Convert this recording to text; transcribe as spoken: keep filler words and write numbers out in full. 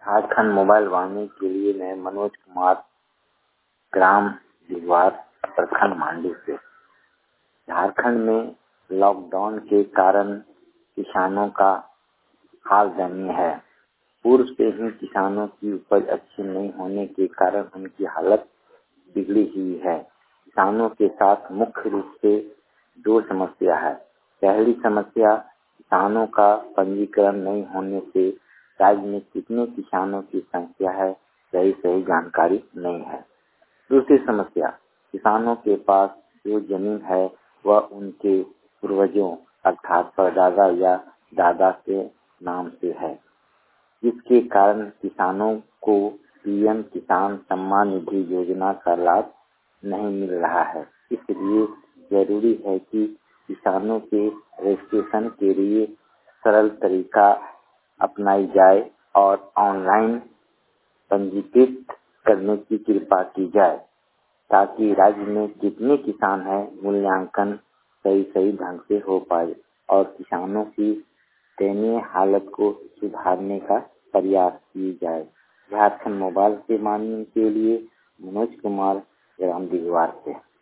Jharkhand mobile वाहिनी के लिए मैं मनोज कुमार, ग्राम दिगवार, प्रखंड मांडू से। झारखंड में लॉकडाउन के कारण किसानों का हाल दयनीय है। पूर्व से ही किसानों की उपज अच्छी नहीं होने के कारण उनकी हालत बिगड़ी हुई है। किसानों के साथ मुख्य रूप से दो समस्या है। पहली समस्या, किसानों का पंजीकरण नहीं होने से राज्य में कितने किसानों की संख्या है, सही सही जानकारी नहीं है। दूसरी समस्या, किसानों के पास जो जमीन है वह उनके पूर्वजों अर्थात परदादा या दादा के नाम से है, जिसके कारण किसानों को पीएम किसान सम्मान निधि योजना का लाभ नहीं मिल रहा है। इसलिए जरूरी है कि किसानों के रजिस्ट्रेशन के लिए सरल तरीका अपनाई जाए और ऑनलाइन पंजीकृत करने की कृपा की जाए, ताकि राज्य में कितने किसान हैं मूल्यांकन सही सही ढंग से हो पाए और किसानों की दयनीय हालत को सुधारने का प्रयास किया जाए। झारखंड मोबाइल के माध्यम के लिए मनोज कुमार, ग्राम दिगवार से।